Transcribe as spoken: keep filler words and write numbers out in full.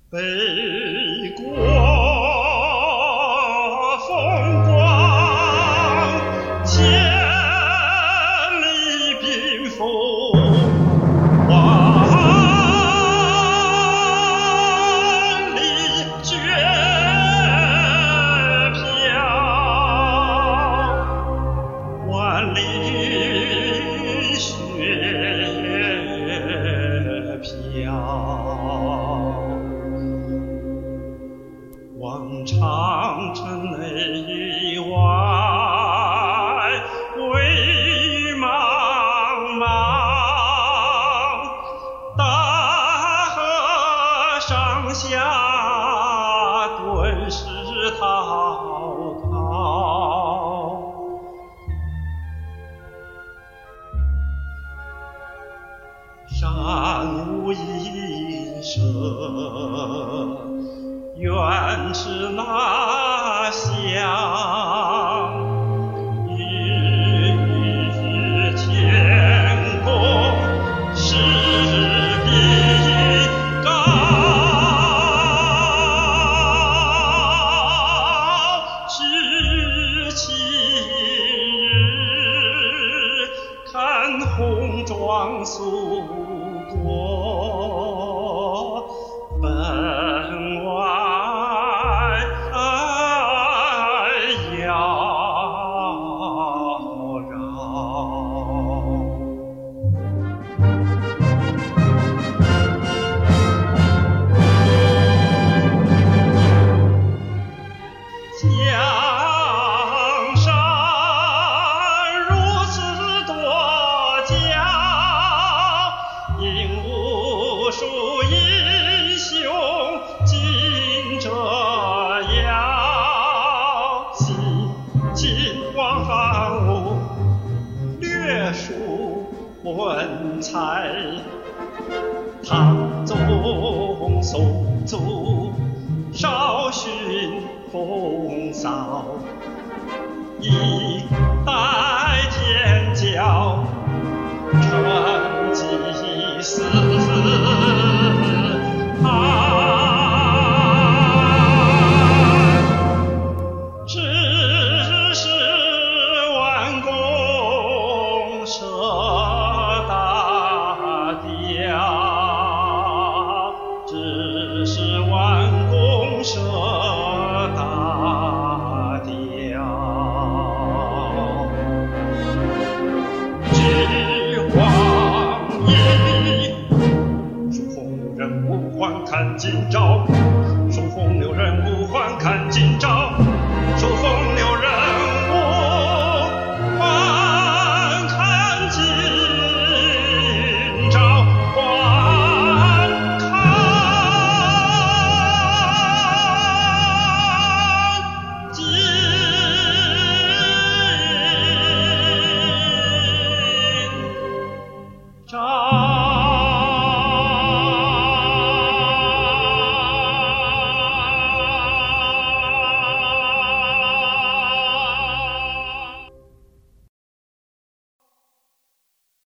北国风光，千里冰封，万里雪飘，万里雪飘。望长城内外，微雨茫茫，大河上下顿时滔滔。山无一色，原是那乡，日日天公势必高，知其日，看红装素裹，分外江山如此多娇，引无数英雄竞折腰。西晋王汉武略述文采，唐宗宋祖稍逊风骚，一代天骄成吉思汗，只是弯弓射大雕，只是弯弓射大雕。知黄衣，数风流人物还看今朝，数风流人物还看今朝，数风流人物还看今朝，还看今朝。